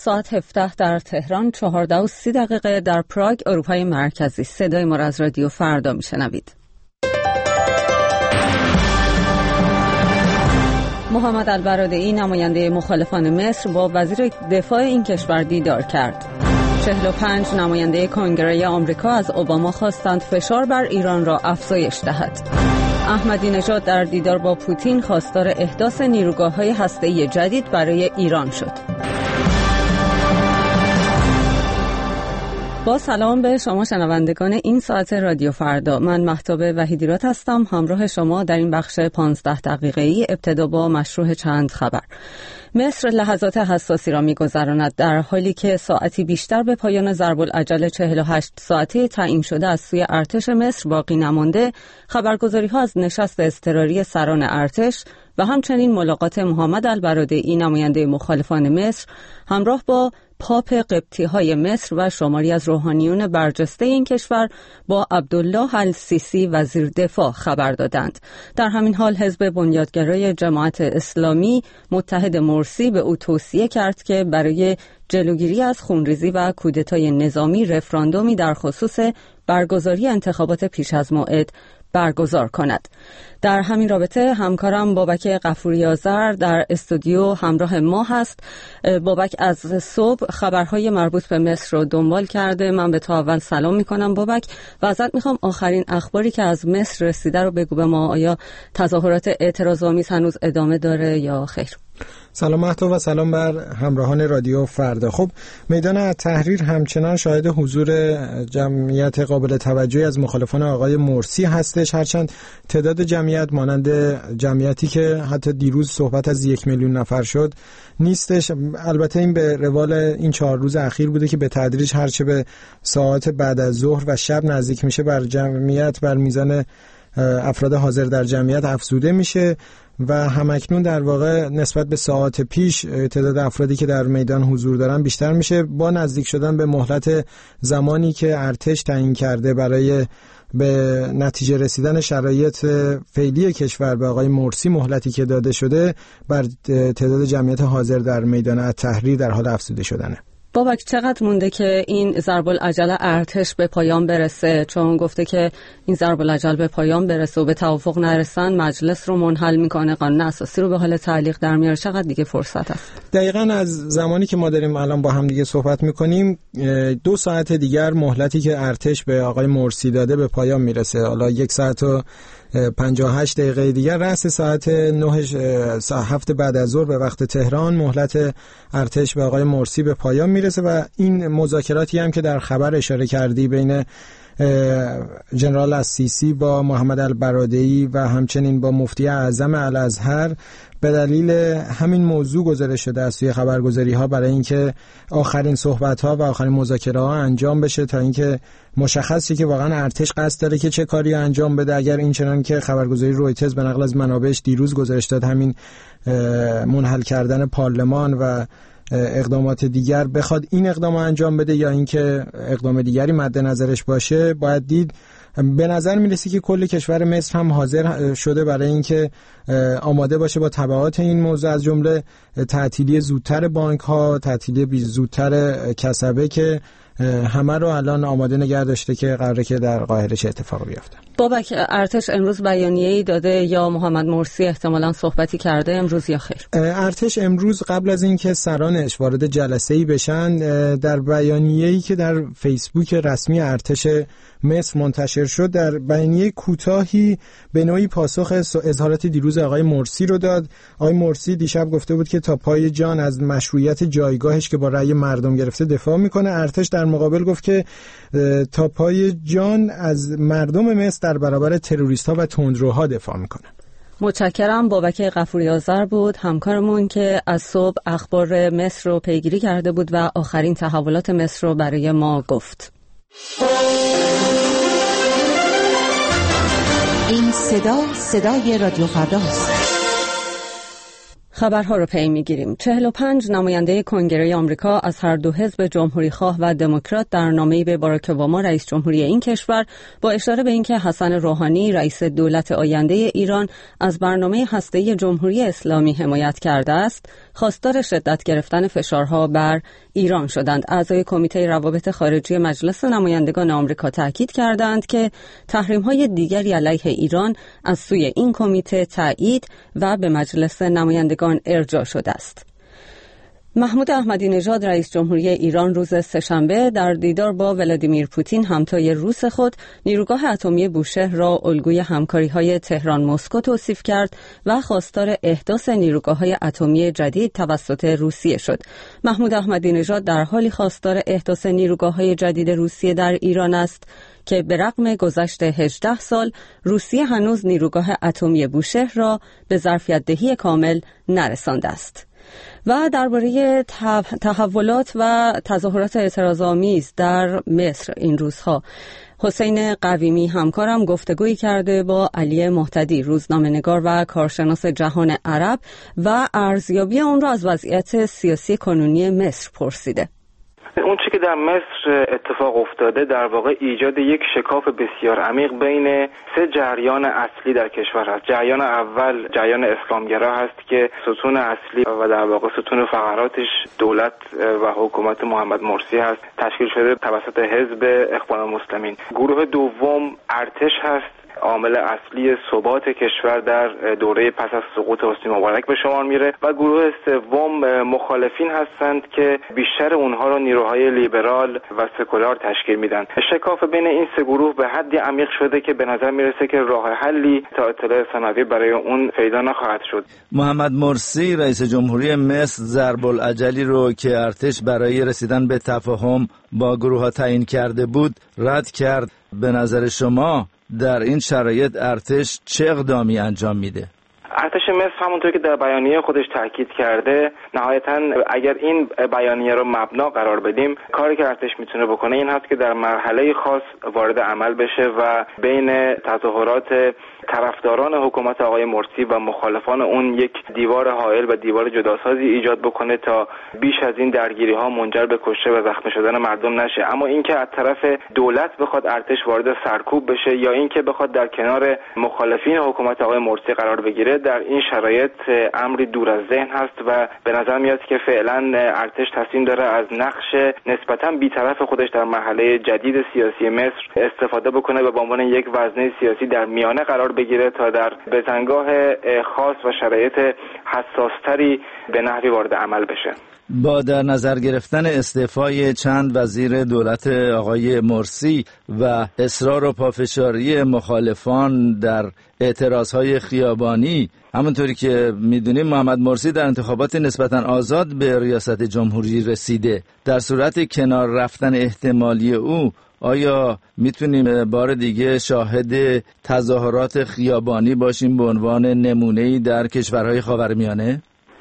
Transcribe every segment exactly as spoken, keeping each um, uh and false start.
ساعت هفده در تهران، چهارده و سی دقیقه در پراگ اروپای مرکزی. صدای ما را از رادیو فردا میشنوید. محمد البرادعی نماینده مخالفان مصر با وزیر دفاع این کشور دیدار کرد. چهل و پنج نماینده کنگره آمریکا از اوباما خواستند فشار بر ایران را افزایش دهد. احمدی نژاد در دیدار با پوتین خواستار احداث نیروگاه‌های هسته‌ای جدید برای ایران شد. با سلام به شما شنوندگان این ساعت رادیو فردا، من مهتاب وحیدیرات هستم، همراه شما در این بخش پانزده دقیقه‌ای. ابتدا با مشروع چند خبر. مصر لحظات حساسی را می‌گذراند در حالی که ساعتی بیشتر به پایان ضرب العجل چهل و هشت ساعته تعیین شده از سوی ارتش مصر باقی نمانده. خبرگزاری‌ها از نشست اضطراری سران ارتش و همچنین ملاقات محمد البرادعی نماینده مخالفان مصر همراه با پاپ قبطی‌های مصر و شماری از روحانیون برجسته این کشور با عبدالله السیسی وزیر دفاع خبر دادند. در همین حال حزب بنیادگرای جماعت اسلامی متحد مرسی به او توصیه کرد که برای جلوگیری از خونریزی و کودتای نظامی رفراندومی در خصوص برگزاری انتخابات پیش از موعد برگزار کند. در همین رابطه همکارم بابک غفوری آذر در استودیو همراه ما هست. بابک از صبح خبرهای مربوط به مصر رو دنبال کرده. من به تو اول سلام میکنم بابک و ازت میخوام آخرین اخباری که از مصر رسیده رو بگو به ما. آیا تظاهرات اعتراض‌آمیز هنوز ادامه داره یا خیر؟ سلام مهتاب و سلام بر همراهان رادیو فردا. خب میدان تحریر همچنان شاهد حضور جمعیت قابل توجهی از مخالفان آقای مرسی هستش، هرچند تعداد جمعیت مانند جمعیتی که حتی دیروز صحبت از یک میلیون نفر شد نیستش. البته این به روال این چهار روز اخیر بوده که به تدریج هرچه به ساعات بعد از ظهر و شب نزدیک میشه بر جمعیت بر میزان افراد حاضر در جمعیت افزوده میشه و همکنون در واقع نسبت به ساعات پیش تعداد افرادی که در میدان حضور دارن بیشتر میشه با نزدیک شدن به مهلت زمانی که ارتش تعیین کرده برای به نتیجه رسیدن شرایط فعلی کشور به آقای مرسی، مهلتی که داده شده بر تعداد جمعیت حاضر در میدان تحریر در حال افزوده شدنه. بابک چقدر مونده که این ضرب العجل ارتش به پایان برسه؟ چون گفته که این ضرب العجل به پایان برسه و به توافق نرسن مجلس رو منحل میکنه، قانون اساسی رو به حال تعلیق در میاره. چقدر دیگه فرصت هست؟ دقیقاً از زمانی که ما داریم الان با هم دیگه صحبت میکنیم دو ساعت دیگر مهلتی که ارتش به آقای مرسی داده به پایان میرسه. حالا یک ساعت و پنجاه و هشت دقیقه دیگر رأس ساعت نه هفت بعد از ظهر به وقت تهران مهلت ارتش به آقای مرسی به پایان میرسه و این مذاکراتی هم که در خبر اشاره کردی بین جنرال السیسی با محمد البرادعی و همچنین با مفتی اعظم الازهر به دلیل همین موضوع گزارش شده از سوی خبرگزاری ها برای اینکه آخرین صحبت ها و آخرین مذاکره ها انجام بشه تا اینکه مشخص شه که واقعا ارتش قصد داره که چه کاری انجام بده. اگر این چنان که خبرگزاری رویترز به نقل از منابعش دیروز گزارش داد همین منحل کردن پارلمان و اقدامات دیگر بخواد این اقدام انجام بده یا اینکه اقدام دیگری مد نظرش باشه، باید دید. به نظر میرسه که کل کشور مصر هم حاضر شده برای اینکه آماده باشه با تبعات این موضوع، از جمله تعطیلی زودتر بانک ها، تعطیلی زودتر کسبه که همه رو الان آماده نگه داشته که قراره که در قاهره چه اتفاقی بیفته. بابک ارتش امروز بیانیه‌ای داده یا محمد مرسی احتمالاً صحبتی کرده امروز یا خیر؟ ارتش امروز قبل از اینکه سرانش وارد جلسه‌ای بشن در بیانیه‌ای که در فیسبوک رسمی ارتش مصر منتشر شد در بیانیه کوتاهی به نوعی پاسخ اظهارات دیروز آقای مرسی رو داد. آقای مرسی دیشب گفته بود که تا پای جان از مشروعیت جایگاهش که با رأی مردم گرفته دفاع میکنه. ارتش در مقابل گفت که تا پای جان از مردم مصر در برابر تروریست‌ها و تندروها دفاع میکنه. متشکرم. بابک غفوری آذر بود همکارمون که از صبح اخبار مصر رو پیگیری کرده بود و آخرین تحولات مصر رو برای ما گفت. این صدا صدای رادیو فرداست. خبرها رو پی میگیریم. چهل و پنج نماینده کنگره آمریکا از هر دو حزب جمهوریخواه و دموکرات در نامه‌ای به باراک اوباما رئیس جمهوری این کشور با اشاره به اینکه حسن روحانی رئیس دولت آینده ایران از برنامه هسته‌ای جمهوری اسلامی حمایت کرده است، خواستار شدت گرفتن فشارها بر ایران شدند. اعضای کمیته روابط خارجی مجلس نمایندگان آمریکا تاکید کردند که تحریم‌های دیگری علیه ایران از سوی این کمیته تایید و به مجلس نمایندگان ارجاع شده است. محمود احمدی نژاد رئیس جمهوری ایران روز سه‌شنبه در دیدار با ولادیمیر پوتین همتای روس خود نیروگاه اتمی بوشهر را الگوی همکاری‌های تهران مسکو توصیف کرد و خواستار احداث نیروگاه‌های اتمی جدید توسط روسیه شد. محمود احمدی نژاد در حالی خواستار احداث نیروگاه‌های جدید روسیه در ایران است که به رغم گذشت هجده سال روسیه هنوز نیروگاه اتمی بوشهر را به ظرفیت‌دهی کامل نرسانده است. و درباره تحولات و تظاهرات اعتراض‌آمیز در مصر این روزها حسین قویمی همکارم گفتگویی کرده با علی مهتدی روزنامه‌نگار و کارشناس جهان عرب و ارزیابی اون را از وضعیت سیاسی کنونی مصر پرسیده. اون چیزی که در مصر اتفاق افتاده در واقع ایجاد یک شکاف بسیار عمیق بین سه جریان اصلی در کشور است. جریان اول جریان اسلامگرا هست که ستون اصلی و در واقع ستون فقراتش دولت و حکومت محمد مرسی هست، تشکیل شده توسط حزب اخوان المسلمین. گروه دوم ارتش هست، عامل اصلی ثبات کشور در دوره پس از سقوط حسنی مبارک به شمار میره، و گروه سوم مخالفین هستند که بیشتر اونها رو نیروهای لیبرال و سکولار تشکیل میدن. شکاف بین این سه گروه به حدی عمیق شده که به نظر میرسه که راه حلی تا اطلاع ثانوی برای اون پیدا نخواهد شد. محمد مرسی رئیس جمهوری مصر ضرب الاجلی رو که ارتش برای رسیدن به تفاهم با گروه ها تعیین کرده بود رد کرد. به نظر شما در این شرایط ارتش چه اقدامی انجام میده؟ ارتش مصر همونطور که در بیانیه خودش تاکید کرده، نهایتاً اگر این بیانیه رو مبنا قرار بدیم، کاری که ارتش میتونه بکنه این هست که در مرحله خاص وارد عمل بشه و بین تظاهرات طرفداران حکومت آقای مرسی و مخالفان اون یک دیوار حائل و دیوار جداسازی ایجاد بکنه تا بیش از این درگیری ها منجر به کشته و زخمی شدن مردم نشه. اما اینکه از طرف دولت بخواد ارتش وارد سرکوب بشه یا اینکه بخواد در کنار مخالفین حکومت آقای مرسی قرار بگیره، در این شرایط امری دور از ذهن هست و به نظر میاد که فعلا ارتش تصمیم داره از نقش نسبتاً بی‌طرف خودش در مرحله جدید سیاسی مصر استفاده بکنه و به عنوان یک وزنه سیاسی در میانه قرار بگیره تا در بزنگاه خاص و شرایط حساستری به نحوی وارد عمل بشه. با در نظر گرفتن استعفای چند وزیر دولت آقای مرسی و اصرار و پافشاری مخالفان در اعتراضهای خیابانی، همونطوری که میدونیم محمد مرسی در انتخابات نسبتاً آزاد به ریاست جمهوری رسیده، در صورت کنار رفتن احتمالی او آیا میتونیم بار دیگه شاهد تظاهرات خیابانی باشیم به عنوان نمونه‌ای در کشورهای خاورمیانه؟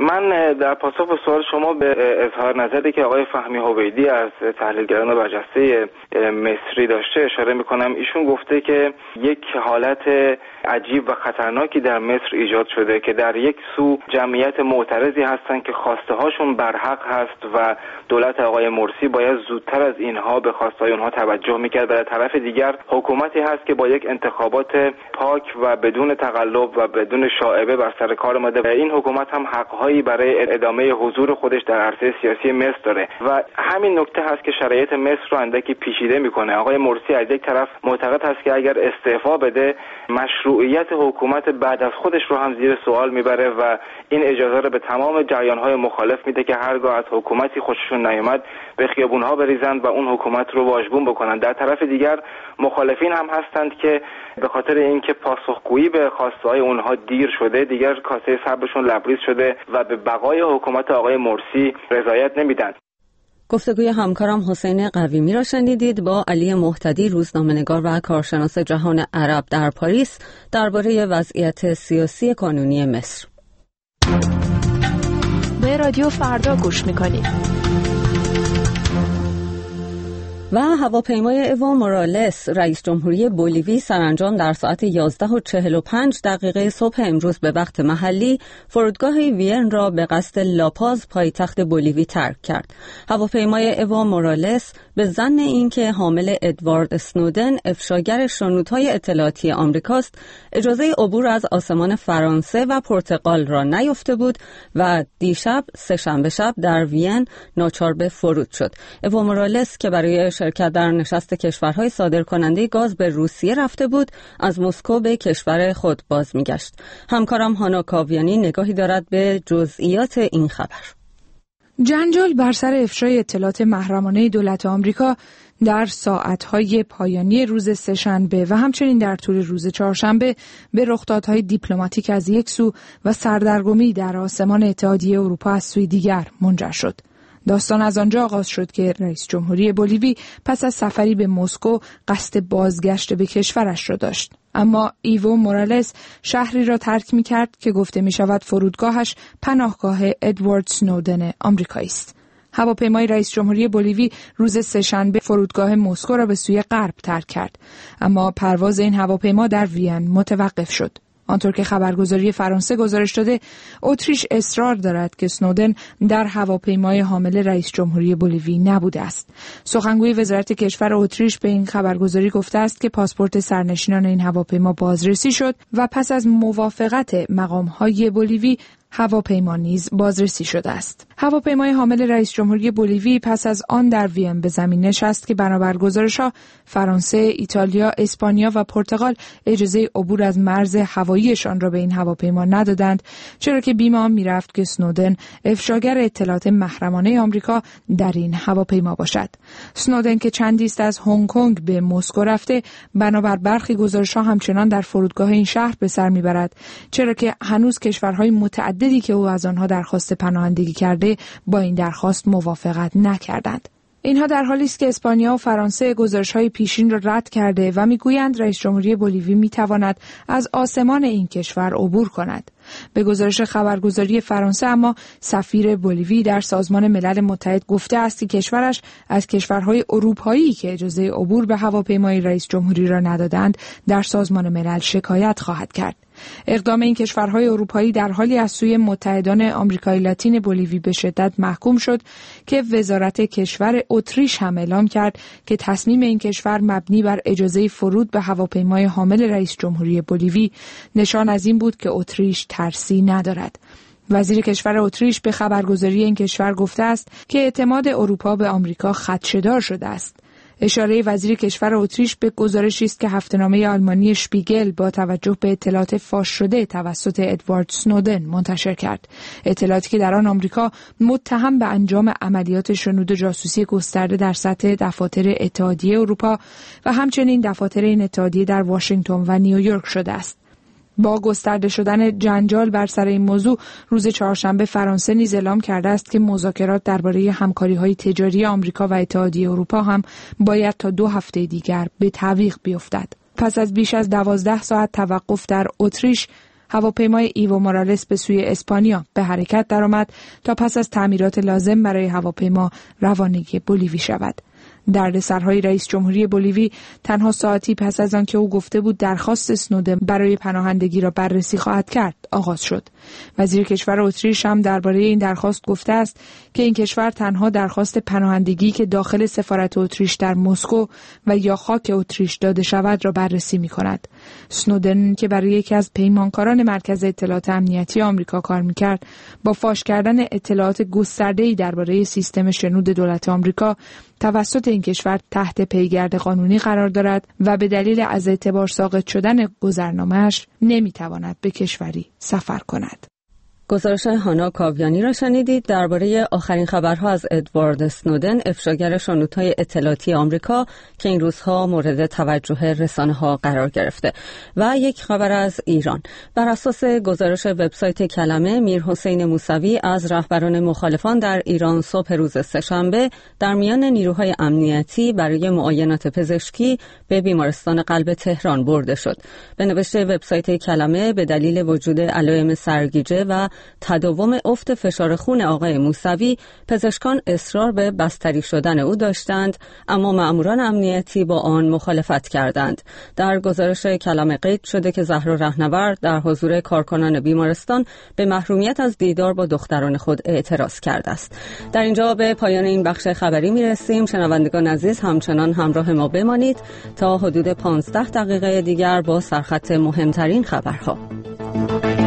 من در پاسخ به سوال شما به اظهار نظری که آقای فهمی هویدی از تحلیلگران برجسته مصری داشته اشاره میکنم. ایشون گفته که یک حالت عجیب و خطرناکی در مصر ایجاد شده که در یک سو جمعیت معترضی هستن که خواسته هاشون برحق هست و دولت آقای مرسی باید زودتر از اینها به خواسته های اونها توجه میکرد، و در طرف دیگر حکومتی هست که با یک انتخابات پاک و بدون تقلب و بدون شائبه بر سر کار اومده و این حکومت هم حقهایی برای ادامه حضور خودش در عرصه سیاسی مصر داره و همین نکته هست که شرایط مصر رو اندکی پیچیده میکنه. آقای مرسی از یک طرف معتقد هست که اگر استعفا بده مشروعیت حکومت بعد از خودش رو هم زیر سوال میبره و این اجازه رو به تمام جریان‌های مخالف میده که هرگاه از حکومتی خوششون نیامد به خیابون‌ها بریزند و اون حکومت رو واژگون بکنن. در طرف دیگر مخالفین هم هستند که به خاطر اینکه پاسخگویی به خواسته‌های اونها دیر شده، دیگر کاسه صبرشون لبریز شده و به بقای حکومت آقای مرسی رضایت نمیدن. گفتگوی همکارم حسین قویمی را شنیدید با علی مهتدی روزنامه‌نگار و کارشناس جهان عرب در پاریس درباره وضعیت سیاسی کانونی مصر. به رادیو فردا گوش می‌کنید. و هواپیمای اوا مورالس رئیس جمهوری بولیوی سرانجام در ساعت یازده و چهل و پنج دقیقه صبح امروز به وقت محلی فرودگاه وین را به قصد لاپاز پایتخت بولیوی ترک کرد. هواپیمای اوا مورالس به ظن اینکه حامل ادوارد اسنودن افشاگر شنودهای اطلاعاتی آمریکاست اجازه عبور از آسمان فرانسه و پرتغال را نیافته بود و دیشب سه‌شنبه شب در وین ناچار به فرود شد. اوا مورالس که برای شرکت در نشست کشورهای صادرکننده گاز به روسیه رفته بود از مسکو به کشور خود باز میگشت. همکارم هانا کاویانی نگاهی دارد به جزئیات این خبر. جنجال بر سر افشای اطلاعات محرمانه دولت آمریکا در ساعتهای پایانی روز سه‌شنبه و همچنین در طول روز چهارشنبه به رخدادهای دیپلماتیک از یک سو و سردرگمی در آسمان اتحادیه اروپا از سوی دیگر منجر شد. داستان از آنجا آغاز شد که رئیس جمهوری بولیوی پس از سفری به مسکو قصد بازگشت به کشورش را داشت. اما ایو مورالس شهری را ترک می کرد که گفته می شود فرودگاهش پناهگاه ادوارد سنودن آمریکایی است. هواپیمای رئیس جمهوری بولیوی روز سه‌شنبه فرودگاه مسکو را به سوی غرب ترک کرد، اما پرواز این هواپیما در وین متوقف شد. آنطور که خبرگزاری فرانسه گزارش داده، اتریش اصرار دارد که اسنودن در هواپیمای حامل رئیس جمهوری بولیوی نبوده است. سخنگوی وزارت کشور اتریش به این خبرگزاری گفته است که پاسپورت سرنشینان این هواپیما بازرسی شد و پس از موافقت مقام‌های بولیوی هواپیما نیز بازرسی شده است. هواپیمای حامل رئیس جمهوری بولیوی پس از آن در وین به زمین نشست که بنابر گزارش‌ها فرانسه، ایتالیا، اسپانیا و پرتغال اجازه عبور از مرز هواییشان را به این هواپیما ندادند، چرا که بیم آن می‌رفت که اسنودن افشاگر اطلاعات محرمانه آمریکا در این هواپیما باشد. اسنودن که چندی است از هنگ کنگ به مسکو رفته، بنابر برخی گزارش‌ها همچنان در فرودگاه این شهر به سر می‌برد، چرا که هنوز کشورهای متعدد دیدی که او از آنها درخواست پناهندگی کرده با این درخواست موافقت نکردند. اینها در حالی است که اسپانیا و فرانسه گزارش‌های پیشین را رد کرده و میگویند رئیس جمهوری بولیوی میتواند از آسمان این کشور عبور کند. به گزارش خبرگزاری فرانسه اما سفیر بولیوی در سازمان ملل متحد گفته است که کشورش از کشورهای اروپایی که اجازه عبور به هواپیمای رئیس جمهوری را ندادند در سازمان ملل شکایت خواهد کرد. اقدام این کشورهای اروپایی در حالی از سوی متحدان آمریکای لاتین بولیوی به شدت محکوم شد که وزارت کشور اتریش هم اعلام کرد که تصمیم این کشور مبنی بر اجازه فرود به هواپیمای حامل رئیس جمهوری بولیوی نشان از این بود که اتریش ترسی ندارد. وزیر کشور اتریش به خبرگزاری این کشور گفته است که اعتماد اروپا به آمریکا خدشه‌دار شده است. اشاره وزیر کشور اتریش به گزارشی است که هفته‌نامه آلمانی شپیگل با توجه به اطلاعات فاش شده توسط ادوارد سنودن منتشر کرد. اطلاعاتی که در آن آمریکا متهم به انجام عملیات شنود و جاسوسی گسترده در سطح دفاتر اتحادیه اروپا و همچنین دفاتر این اتحادیه در واشنگتن و نیویورک شده است. با گسترده شدن جنجال بر سر این موضوع روز چهارشنبه فرانسه نیز اعلام کرده است که مذاکرات درباره همکاری‌های تجاری آمریکا و اتحادیه اروپا هم باید تا دو هفته دیگر به تعویق بیفتد. پس از بیش از دوازده ساعت توقف در اتریش، هواپیمای ایو مورالس به سوی اسپانیا به حرکت درآمد تا پس از تعمیرات لازم برای هواپیما روانگی بولیوی شود. دردسرهای رئیس جمهوری بولیوی تنها ساعتی پس از آن که او گفته بود درخواست اسنودن برای پناهندگی را بررسی خواهد کرد آغاز شد. وزیر کشور اتریش هم درباره این درخواست گفته است که این کشور تنها درخواست پناهندگی که داخل سفارت اتریش در مسکو و یا خاک اتریش داده شود را بررسی می‌کند. اسنودن که برای یکی از پیمانکاران مرکز اطلاعات امنیتی آمریکا کار می‌کرد، با فاش کردن اطلاعات گسترده‌ای درباره سیستم شنود دولت آمریکا توسط این کشور تحت پیگرد قانونی قرار دارد و به دلیل از اعتبار ساقط شدن گذرنامه‌اش نمی‌تواند به کشوری سفر کند. گزارش هانا کاویانی را شنیدید درباره آخرین خبرها از ادوارد اسنودن، افشاگر شنودهای اطلاعاتی آمریکا که این روزها مورد توجه رسانه‌ها قرار گرفته. و یک خبر از ایران. بر اساس گزارش وبسایت کلمه، میر حسین موسوی از رهبران مخالفان در ایران صبح روز سه‌شنبه در میان نیروهای امنیتی برای معاینات پزشکی به بیمارستان قلب تهران برده شد. به نوشته وبسایت کلمه، به دلیل وجود علائم سرگیجه و تداوم افت فشار خون آقای موسوی، پزشکان اصرار به بستری شدن او داشتند، اما مأموران امنیتی با آن مخالفت کردند. در گزارش کلمه قید شده که زهرا رهنورد در حضور کارکنان بیمارستان به محرومیت از دیدار با دختران خود اعتراض کرده است. در اینجا به پایان این بخش خبری میرسیم. شنوندگان عزیز همچنان همراه ما بمانید تا حدود پانزده دقیقه دیگر با سرخط مهمترین خبرها.